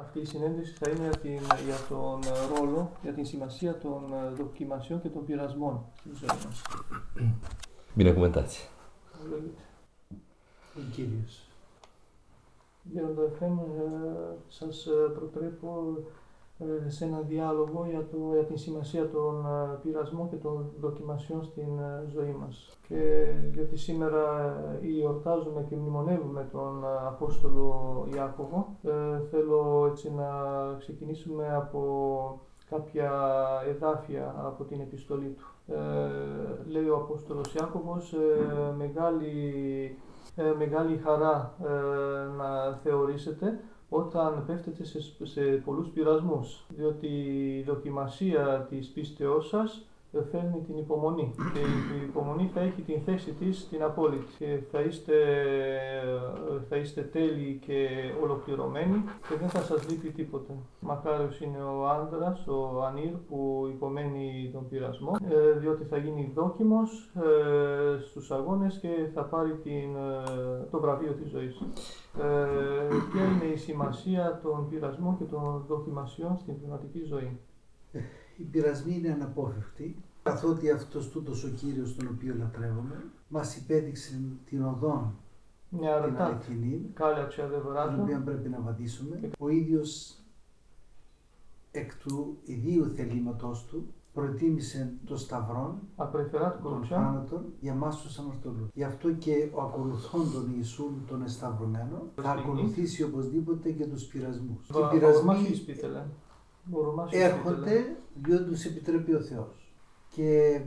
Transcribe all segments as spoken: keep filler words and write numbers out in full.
Αυτή η συνέντευξη θα είναι για, την, για τον ρόλο, για την σημασία των δοκιμασιών και των πειρασμών στη ζωή μας. Binecuvântați! Ο Κύριος. Γέροντα Εφραίμ, σας προτρέπω σε ένα διάλογο για, το, για την σημασία των πειρασμών και των δοκιμασιών στην ζωή μας. Και διότι σήμερα εορτάζουμε και μνημονεύουμε τον Απόστολο Ιάκωβο, θέλω έτσι να ξεκινήσουμε από κάποια εδάφια από την επιστολή του. Ε, λέει ο Απόστολος Ιάκωβος, ε, μεγάλη, ε, μεγάλη χαρά ε, να θεωρήσετε όταν πέφτετε σε, σε πολλούς πειρασμούς, διότι η δοκιμασία της πίστεώς σας φέρνει την υπομονή και η υπομονή θα έχει την θέση της στην απόλυτη και θα είστε, θα είστε τέλειοι και ολοκληρωμένοι και δεν θα σας λείπει τίποτα. Μακάριος είναι ο άνδρας, ο ανήρ που υπομένει τον πειρασμό, διότι θα γίνει δόκιμος στους αγώνες και θα πάρει την, το βραβείο της ζωής. Ποια είναι η σημασία των πειρασμών και των δοκιμασιών στην πνευματική ζωή? Οι πειρασμοί είναι αναπόφευκτοι, καθότι αυτός τούτος ο Κύριος τον οποίο λατρεύουμε μας υπέδειξε την οδόν, την αληθινή, την οποία πρέπει να βαδίσουμε. Ο ίδιος εκ του ιδίου θελήματός του προτίμησε το σταυρόν, τον θάνατον, για εμάς τους αμαρτωλούς. Γι' αυτό και ο ακολουθών τον Ιησούν τον εσταυρωμένο θα ακολουθήσει οπωσδήποτε και τους πειρασμούς. Και οι πειρασμοί έρχονται διότι τους επιτρέπει ο Θεός. Και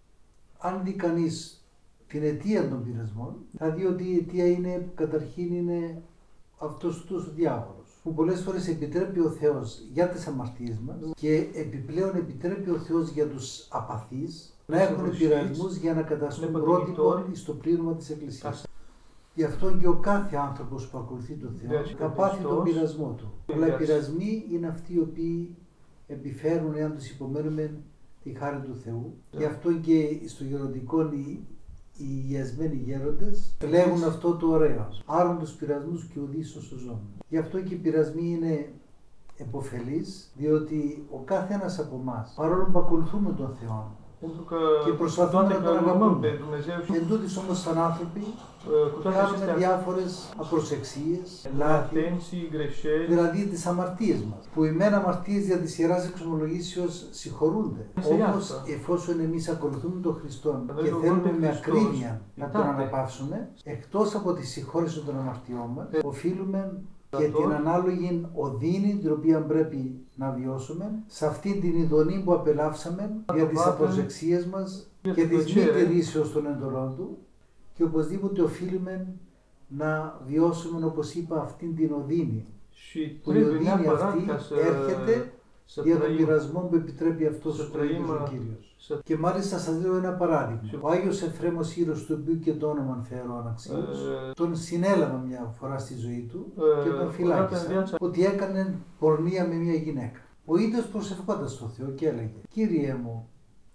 αν δει κανείς την αιτία των πειρασμών, θα δει ότι η αιτία είναι, καταρχήν είναι αυτός τους ο διάβολος, που πολλές φορές επιτρέπει ο Θεός για τις αμαρτίες μας και επιπλέον επιτρέπει ο Θεός για τους απαθείς να έχουν πειρασμούς για να καταστούν πρότυπο στο πλήρωμα της Εκκλησίας. Γι' αυτό και ο κάθε άνθρωπος που ακολουθεί τον Θεό θα πάθει τον πειρασμό του. Αλλά οι πειρασμοί είναι αυτοί οι οποίοι επιφέρουν, εάν τους υπομένουμε, τη χάρη του Θεού. Γι' αυτό και στο γεροντικό οι, οι υγιασμένοι γέροντες λέγουν αυτό το ωραίο. Άρουν τους πειρασμούς και οδύσσω στο ζώο. Γι' αυτό και οι πειρασμοί είναι επωφελείς, διότι ο κάθε ένας από εμάς, παρόλο που ακολουθούμε τον Θεό και προσπαθούμε να τον αγαπούμε, εν τούτοις όμως σαν άνθρωποι κάνουμε διάφορες απροσεξίες, λάθη, δηλαδή τις αμαρτίες μας, που οι μεν αμαρτίες δια της Ιεράς Εξομολογήσεως συγχωρούνται. Όμως εφόσον εμείς ακολουθούμε τον Χριστό και θέλουμε με ακρίβεια να τον αναπαύσουμε, εκτός από τη συγχώρηση των αμαρτιών μας, οφείλουμε και την ανάλογη οδύνη την οποία πρέπει να βιώσουμε σε αυτήν την ειδονή που απελάψαμε για τις απροσεξίες μας και τις μη τηρήσεως των εντολών του και οπωσδήποτε οφείλουμε να βιώσουμε, όπως είπα, αυτήν την οδύνη που η οδύνη αυτή έρχεται για τον πειρασμό που επιτρέπει αυτός ο ίδιος ο Κύριος. Και μάλιστα σας λέω ένα παράδειγμα. Ο Άγιος Εφραίμος Ήρος, του οποίου και το όνομα φέρω αναξίως, τον συνέλαβα μια φορά στη ζωή του και τον φυλάκισα ότι έκανε πορνεία με μια γυναίκα. Ο ίδιος προσευχόταν στο Θεό και έλεγε: Κύριε μου,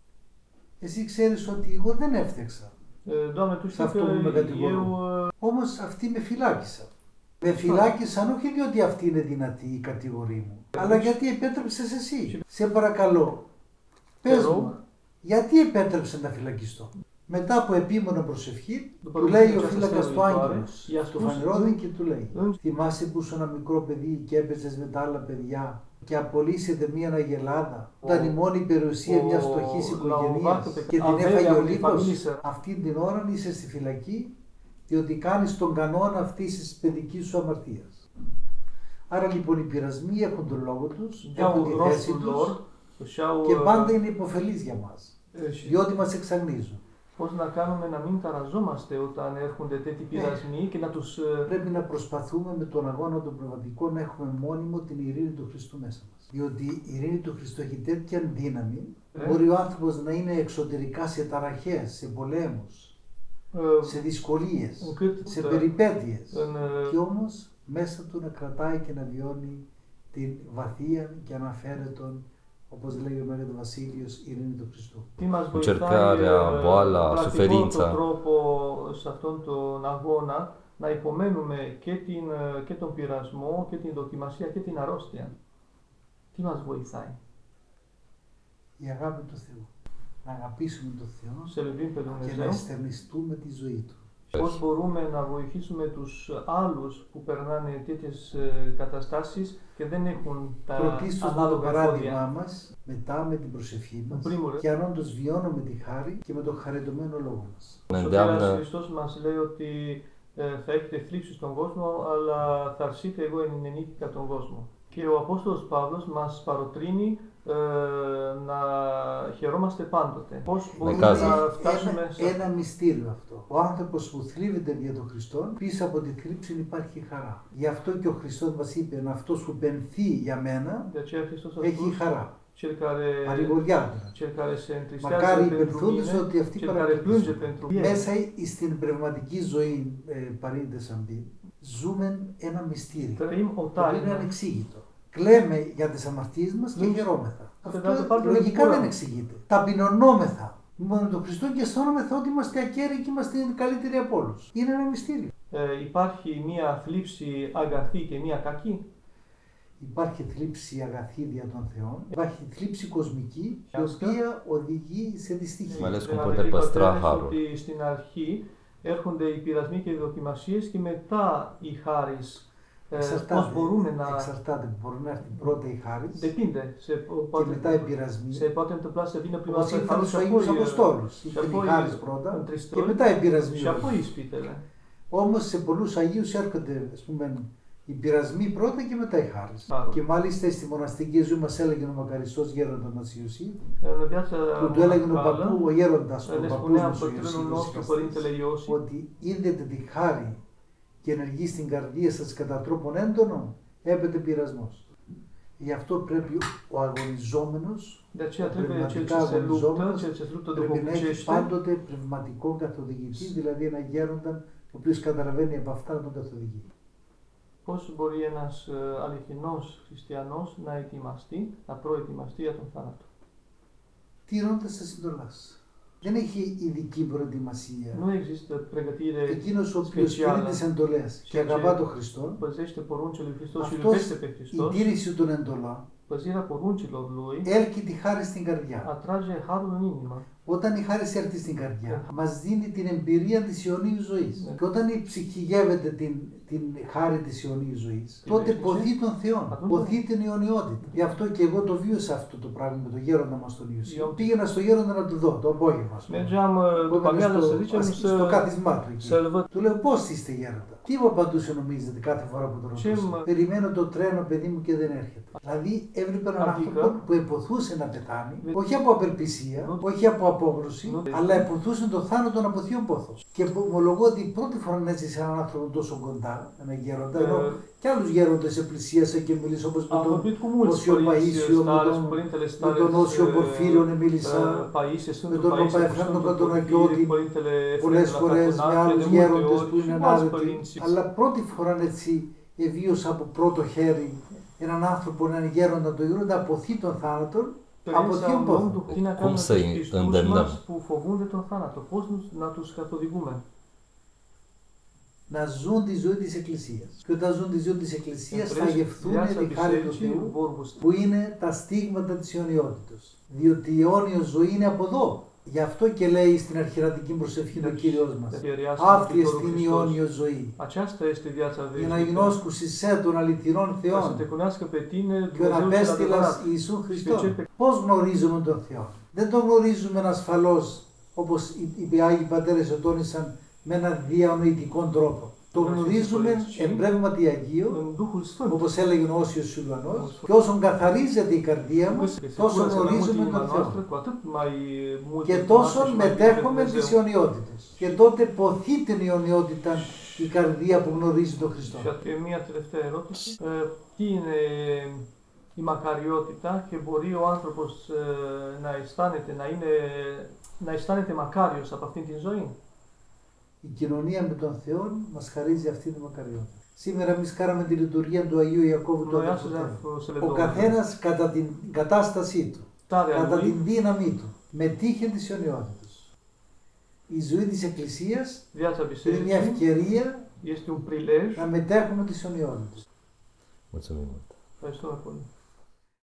εσύ ξέρεις ότι εγώ δεν έφτεξα σε αυτό που με κατηγορούν. Όμως αυτοί με φυλάκισαν. Με φυλάκισαν όχι διότι αυτή είναι δυνατή η κατηγορή μου, αλλά γιατί επέτρεψες εσύ. Σε παρακαλώ, πες μου, γιατί επέτρεψε να φυλακιστώ? Μετά από επίμονο προσευχή, του λέει ο φύλακας του άγγελος, του φανερώδη και του λέει: θυμάσαι που ήσουν ένα μικρό παιδί και έπαιζες με τα άλλα παιδιά και απολύσετε μια αγελάδα, όταν η μόνη περιουσία μιας φτωχής οικογένειας και την έφαγε ο λύκος? Αυτή την ώρα είσαι στη φυλακή, διότι κάνεις τον κανόνα αυτής της παιδικής σου αμαρτίας. Άρα λοιπόν οι πειρασμοί έχουν τον λόγο τους, έχουν τη θέση τους και πάντα είναι υποφελείς για μας, διότι μας εξαγνίζουν. Πώς να κάνουμε να μην ταραζόμαστε όταν έρχονται τέτοιοι πειρασμοί ε, και να τους... Πρέπει να προσπαθούμε με τον αγώνα των πνευματικών να έχουμε μόνιμο την ειρήνη του Χριστού μέσα μας. Διότι η ειρήνη του Χριστού έχει τέτοια δύναμη, ε. μπορεί ο άνθρωπος να είναι εξωτερικά σε ταραχές, σε πολέμους, ε, σε δυσκολίες, ε, σε περιπέτειες ε, και όμως μέσα του να κρατάει και να βιώνει την βαθία και αναφέρετον, όπως λέει ο Μέγας Βασίλειος, ειρήνη του Χριστού. Încercarea, boala, suferința. Τρόπο σε αυτόν τον αγώνα να υπομένουμε και, την, και τον πειρασμό και την δοκιμασία και την αρρώστια. Τι μας βοηθάει? Η αγάπη του Θεού. Να αγαπήσουμε τον Θεό Σε λυπήν και να παιδονεζέου. αισθανιστούμε τη ζωή Του. Πώς μπορούμε να βοηθήσουμε τους άλλους που περνάνε τέτοιες ε, καταστάσεις και δεν έχουν τα Πρωτίστως με το ανάλογα παράδειγμά εφόδια. μας, μετά με την προσευχή μας Πρίμουρε. και αν όντως βιώνουμε τη χάρη και με τον χαριτωμένο λόγο μας. Ο Σωτήρας Χριστός μας λέει ότι ε, θα έχετε θλίψεις στον κόσμο, αλλά θα αρσείτε εγώ ενενήθηκα τον κόσμο. Και ο Απόστολος Παύλος μας παροτρύνει ε, να χαιρόμαστε πάντοτε. Πώς μπορούμε Κάζει. να Είναι φτάσουμε ένα, σε... ένα μυστήριο αυτό. Ο άνθρωπος που θλίβεται για τον Χριστό, πίσω από τη θλίψη υπάρχει χαρά. Γι' αυτό και ο Χριστός μας είπε, αυτός που πενθεί για μένα, De aceea Hristos a έχει spus, χαρά. cel care, Παρηγοριά του. cel care se întristează Μακάρι pentru υπενθούντες mine, ότι αυτοί cel care plânge παρακολουθούν. pentru mine. Μέσα στην πνευματική ζωή, ε, παρήντες αν πει, ζούμε ένα μυστήριο. Trăim o Το οποίο είναι taină. ανεξήγητο. Κλαίμε για τις αμαρτίες μας και Μη- χαιρόμεθα. Pe de Αυτό altă parte, λογικά ne δεν bucurăm. εξηγείται. Ταπεινωνόμεθα με τον Χριστό και αισθάνομεθα ότι είμαστε ακέραιοι και είμαστε οι καλύτεροι από όλους. Είναι ένα μυστήριο. Ε, υπάρχει μία θλίψη αγαθή και μία κακή. Υπάρχει θλίψη αγαθή δια των Θεών, υπάρχει θλίψη κοσμική, η Asta. οποία οδηγεί σε δυστυχία. Mai ales cum Δηλαδή, putem păstra πατέρες, harul. ότι στην αρχή έρχονται οι πειρασμοί και οι δοκιμασίες και μετά η χάρις. Ε, πώς Εξαρτάται, μπορούμε να... εξαρτάται, μπορεί να έρθει πρώτα η χάρις Depinde. Se και poate, μετά οι πειρασμοί. se poate întâmpla să vină prima Όπως oară ήρθαν harul στους și Αγίους apoi, Αποστόλους. și Ήρθε η apoi χάρις πρώτα και întristări μετά οι πειρασμοί. și apoi ispitele. Όμως σε πολλούς Αγίους έρχονται, ας πούμε, οι πειρασμοί πρώτα και μετά η χάρις. Άρα. Και μάλιστα στη μοναστική ζωή μας έλεγε ο μακαριστός γέροντας μας Ιωσήφ, În viața που του έλεγε ο monacală, παππού, ο γέροντας, ο ne παππούς spunea μας ο bătrânul nostru, Ιωσήφ, părintele Iosif, ότι είδετε τη χάρη και ενεργεί στην καρδία σας κατά τρόπον έντονο, έπεται πειρασμός. Γι' αυτό πρέπει ο αγωνιζόμενος, de aceea ο trebuie cel ce πνευματικά se luptă, αγωνιζόμενος, cel ce se luptă πρέπει να έχει duhovnicește, πάντοτε πνευματικό καθοδηγητή, δηλαδή ένα γέροντα ο οποίος καταλαβαίνει από αυτά να τον καθοδηγεί. πώς μπορεί ένας ε, αληθινός χριστιανός να ετοιμαστεί, να προετοιμαστεί για τον θάνατο. Τηρώντας τις εντολάς. Δεν έχει ειδική προετοιμασία. Nu există pregătire, Εκείνος ο οποίος specială. τηρεί τις εντολές και αγαπά τον Χριστό, păzește poruncile lui Hristos și îl αυτός iubește pe η Hristos, τήρηση των εντολών păzirea poruncilor lui έλκει τη χάρη στην καρδιά. atrage harul în inimă. Όταν η χάρη έρθει στην καρδιά, μας δίνει την εμπειρία της αιωνίου ζωής. Ναι. Και όταν η ψυχή γεύεται την, την χάρη της αιωνίου ζωής, Τι τότε λέει, ποθεί τον Θεό, Αυτό ποθεί την αιωνιότητα. Γι' αυτό και εγώ το βίωσα αυτό το πράγμα με τον γέροντα μας τον Ιωσήφ. Ιω- Πήγαινα στο γέροντα να του δω το απόγευμα. ας πούμε. Mergeam uh, după Έμενα amiază, să στο, zicem, στο să, κάθισμά του εκεί. să-l văd. Του λέω πώς είστε γέροντα. Τι μου απαντούσε νομίζετε κάθε φορά που τον Ce ρωτούσα. mă- Περιμένω το τρένο παιδί μου και δεν έρχεται. Δηλαδή έβλεπε έναν Αντίκα. άνθρωπο που εποθούσε να πεθάνει, Βε- όχι από απελπισία, Νου- όχι από απόγνωση, Νου- αλλά εποθούσε τον θάνατο από θείο πόθος. Και ομολογώ ότι πρώτη φορά έζησε έναν άνθρωπο τόσο κοντά, έναν γέροντα, ενώ Uh, και άλλους γέροντες επλησίασα και μίλησα όπως με Am τον vorbit cu mulți Osio părinți Paisio, με stareți, τον, părintele με stareți, τον Όσιο uh, Πορφύριο μίλησα, uh, Paisie, με Sfântul τον Paisie, Παπαεφρέμ τον Sfântul Κατονακιώτη, Porfiriu, părintele Efrem πολλές la φορές με Catonate, άλλους de multe γέροντες ori που είναι și cu alți ανάρετοι. părinți. Αλλά πρώτη φορά έτσι εβίωσα από πρώτο χέρι έναν άνθρωπο, έναν γέροντα, τον γέροντα αποθεί των θάνατων, από Experiența θείο unui om πόθο. după tine Cum care să-i Hristos îndemnăm? μας που φοβούνται τον θάνατο. Πώς να τους καθοδηγούμε. Να ζουν τη ζωή της Εκκλησίας. Και όταν ζουν τη ζωή της Εκκλησίας θα Trăiesc γευθούν viața τη χάρη του bisericii, Θεού, vor gusta. που είναι τα στίγματα της αιωνιότητας. Διότι η αιώνιος ζωή είναι από εδώ. Γι' αυτό και λέει στην αρχιερατική προσευχή ο Κύριος μας. Αυτή εστίν η αιώνιος ζωή. Aceasta este viața Για να veșnică. γινώσκους εσέ των αληθινών Ca să Θεών te cunoască pe tine, και ο Dumnezeul cel απέστειλας adevărat. Ιησού Și pe Χριστό. cel pe Πώς γνωρίζουμε τον Θεό. Δεν τον γνωρίζουμε ασφαλώς, όπως οι οι Άγιοι Πατέρες ετώνησαν, με έναν διανοητικό τρόπο. Το γνωρίζουμε εν πνεύματι Αγίου, în Duhul Sfânt. όπως έλεγε ο Όσιος Σιλουανός, και όσον καθαρίζεται η καρδία Cum μας, se τόσο curăță mai mult γνωρίζουμε inima τον noastră, Θεό. cu atât mai mult Και îl τόσο cunoaște și mai bine pe μετέχουμε Dumnezeu. τις αιωνιότητες. Και τότε ποθεί την αιωνιότητα η καρδία που γνωρίζει τον Χριστό. Și e μια τελευταία ερώτηση. Ε, τι είναι η μακαριότητα και μπορεί ο άνθρωπος ε, να αισθάνεται, να, είναι, να αισθάνεται μακάριος από αυτήν την ζωή. Η κοινωνία με τον Θεό μας χαρίζει αυτή τη μακαριότητα. Σήμερα εμείς κάναμε τη λειτουργία του Αγίου Ιακώβου του Noi astăzi Αδελφωτέρου. am să le Ο două. καθένας κατά την κατάστασή του, Starea κατά lui την δύναμή του, μετήχε της αιωνιότητας. Η ζωή της Εκκλησίας viața είναι μια bisericii ευκαιρία Este un prilej. Να μετέχουμε τις αιωνιότητες. Mulțumim mult! Ευχαριστώ πολύ.